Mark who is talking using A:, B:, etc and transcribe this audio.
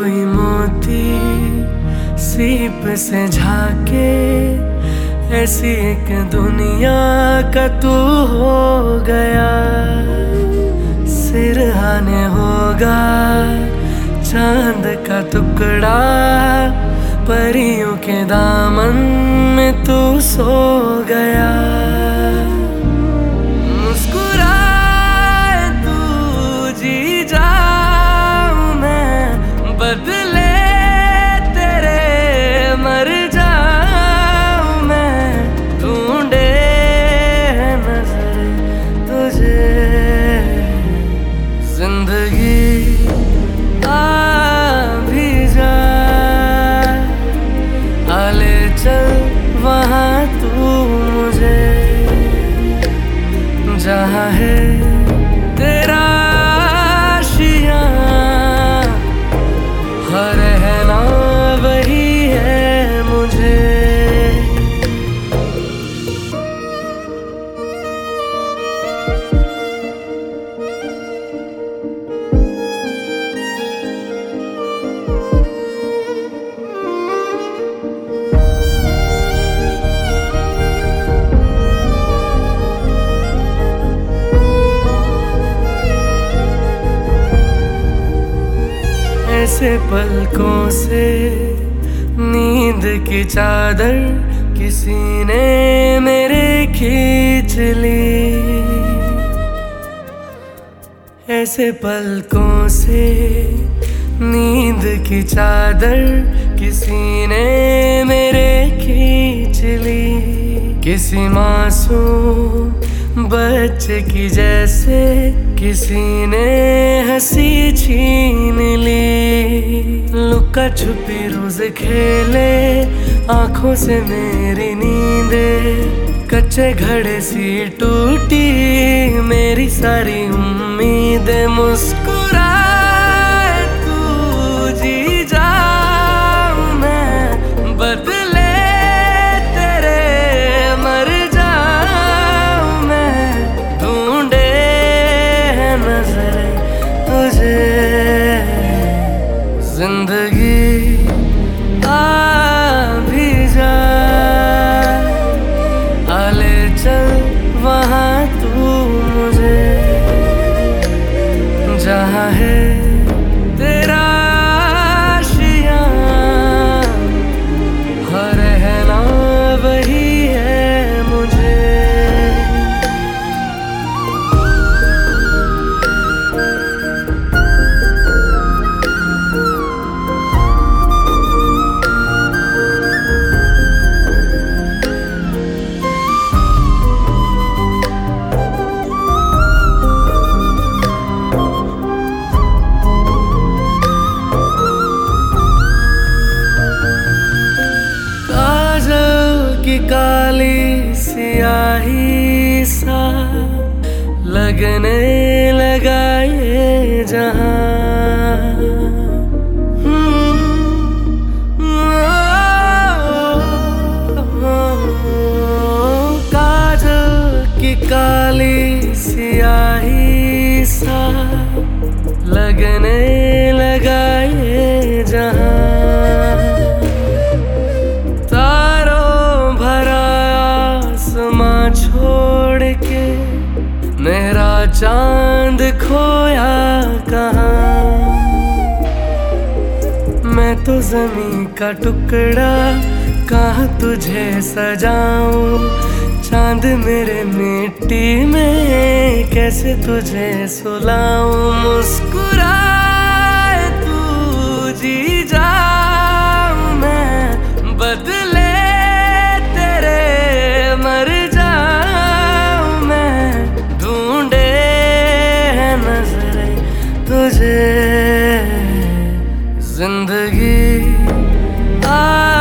A: कोई मोती सीप से झाके, ऐसी एक दुनिया का तू हो गया। सिरहाने होगा चांद का टुकड़ा, परियों के दामन में तू सो गया। मुस्कुराए तू जी जाऊं मैं, बदले तेरे मर जाऊं मैं, ढूंढे नजर तुझे जिंदगी आ भी जा, आले चल वहाँ तू मुझे, जहाँ है तेरा आशियाँ, हर रहना वही है मुझे। ऐसे पलकों से नींद की चादर किसी ने मेरे खींच ली। ऐसे पलकों से नींद की चादर किसी ने मेरे खींच ली। किसी मासूम बच्चे की जैसे किसी ने हंसी छीन ली। लुका छुपी रोज खेले आंखों से मेरी नींदे, कच्चे घड़े सी टूटी मेरी सारी उम्मीदें। मुस्कुराए तू जी जाऊं मैं, बदले तेरे मर जाऊं मैं, ढूंढे नजर तुझे जिंदगी आ भी जा, आले चल वहाँ तू मुझे, जहाँ है तेरा आशियाँ, हर रहना वही है मुझे। काली सियाही सा लगने लगा ये जहां, काजल की काली सियाही सा लगने लगा ये जहां। छोड़ के मेरा चांद खोया कहाँ, मैं तो ज़मीं का टुकड़ा कहाँ तुझे सजाऊं। चांद मेरे मिट्टी में कैसे तुझे सुलाऊं। मुस्कुराए तू जी जाऊं मैं, बदले तेरे मर जाऊं मैं, ढूंढे नजरें तुझे जिंदगी आ